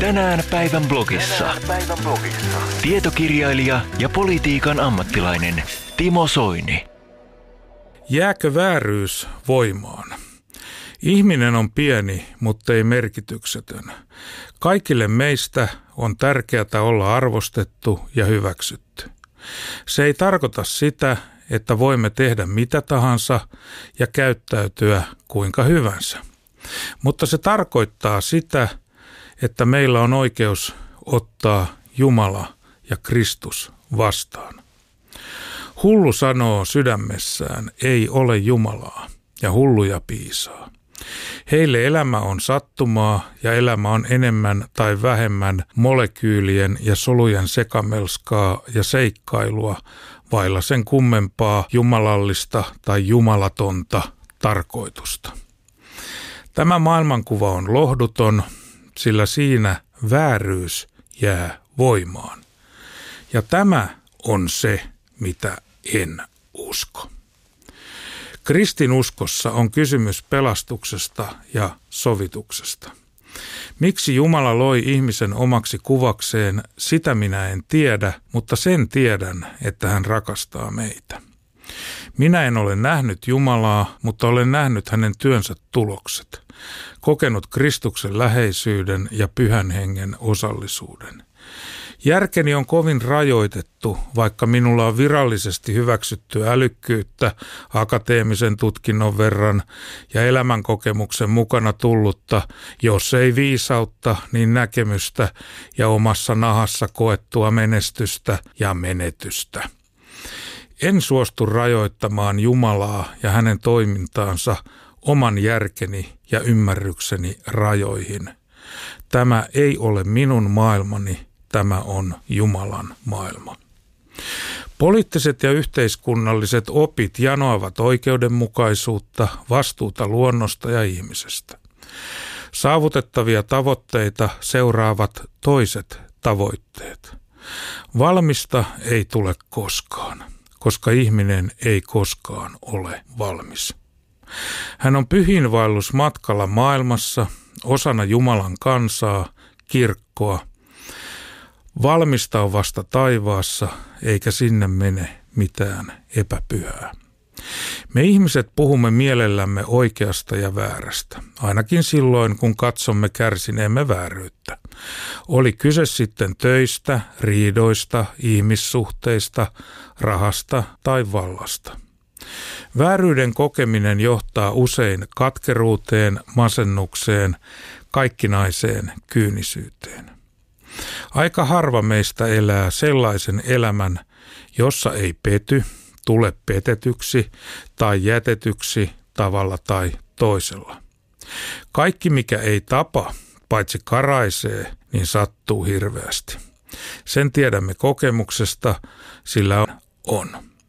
Tänään päivän blogissa. Tietokirjailija ja politiikan ammattilainen Timo Soini. Jääkö vääryys voimaan? Ihminen on pieni, mutta ei merkityksetön. Kaikille meistä on tärkeää olla arvostettu ja hyväksytty. Se ei tarkoita sitä, että voimme tehdä mitä tahansa ja käyttäytyä kuinka hyvänsä. Mutta se tarkoittaa sitä, että meillä on oikeus ottaa Jumala ja Kristus vastaan. Hullu sanoo sydämessään, ei ole Jumalaa, ja hulluja piisaa. Heille elämä on sattumaa ja elämä on enemmän tai vähemmän molekyylien ja solujen sekamelskaa ja seikkailua vailla sen kummempaa jumalallista tai jumalatonta tarkoitusta. Tämä maailmankuva on lohduton, sillä siinä vääryys jää voimaan. Ja tämä on se, mitä en usko. Kristinuskossa on kysymys pelastuksesta ja sovituksesta. Miksi Jumala loi ihmisen omaksi kuvakseen, sitä minä en tiedä, mutta sen tiedän, että hän rakastaa meitä. Minä en ole nähnyt Jumalaa, mutta olen nähnyt hänen työnsä tulokset, kokenut Kristuksen läheisyyden ja Pyhän Hengen osallisuuden. Järkeni on kovin rajoitettu, vaikka minulla on virallisesti hyväksytty älykkyyttä, akateemisen tutkinnon verran ja elämänkokemuksen mukana tullutta, jos ei viisautta, niin näkemystä ja omassa nahassa koettua menestystä ja menetystä. En suostu rajoittamaan Jumalaa ja hänen toimintaansa oman järkeni ja ymmärrykseni rajoihin. Tämä ei ole minun maailmani. Tämä on Jumalan maailma. Poliittiset ja yhteiskunnalliset opit janoavat oikeudenmukaisuutta, vastuuta luonnosta ja ihmisestä. Saavutettavia tavoitteita seuraavat toiset tavoitteet. Valmista ei tule koskaan, koska ihminen ei koskaan ole valmis. Hän on pyhiinvaellusmatkalla maailmassa, osana Jumalan kansaa, kirkkoa. Valmista on vasta taivaassa, eikä sinne mene mitään epäpyhää. Me ihmiset puhumme mielellämme oikeasta ja väärästä, ainakin silloin, kun katsomme kärsineemme vääryyttä. Oli kyse sitten töistä, riidoista, ihmissuhteista, rahasta tai vallasta. Vääryyden kokeminen johtaa usein katkeruuteen, masennukseen, kaikkinaiseen kyynisyyteen. Aika harva meistä elää sellaisen elämän, jossa ei pety, tule petetyksi tai jätetyksi tavalla tai toisella. Kaikki, mikä ei tapa, paitsi karaisee, niin sattuu hirveästi. Sen tiedämme kokemuksesta, sillä on.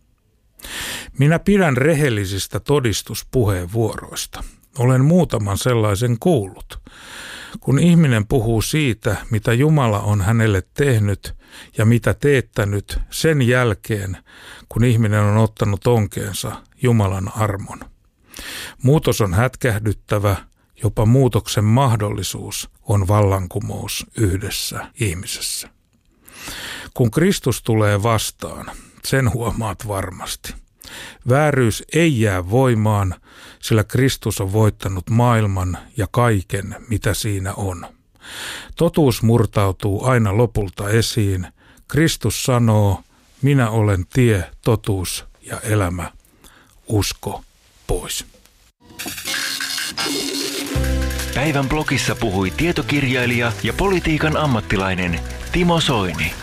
Minä pidän rehellisistä todistuspuheenvuoroista. Olen muutaman sellaisen kuullut. Kun ihminen puhuu siitä, mitä Jumala on hänelle tehnyt ja mitä teettänyt sen jälkeen, kun ihminen on ottanut onkeensa Jumalan armon. Muutos on hätkähdyttävä, jopa muutoksen mahdollisuus on vallankumous yhdessä ihmisessä. Kun Kristus tulee vastaan, sen huomaat varmasti. Vääryys ei jää voimaan, sillä Kristus on voittanut maailman ja kaiken, mitä siinä on. Totuus murtautuu aina lopulta esiin. Kristus sanoo, minä olen tie, totuus ja elämä. Usko pois. Päivän blogissa puhui tietokirjailija ja politiikan ammattilainen Timo Soini.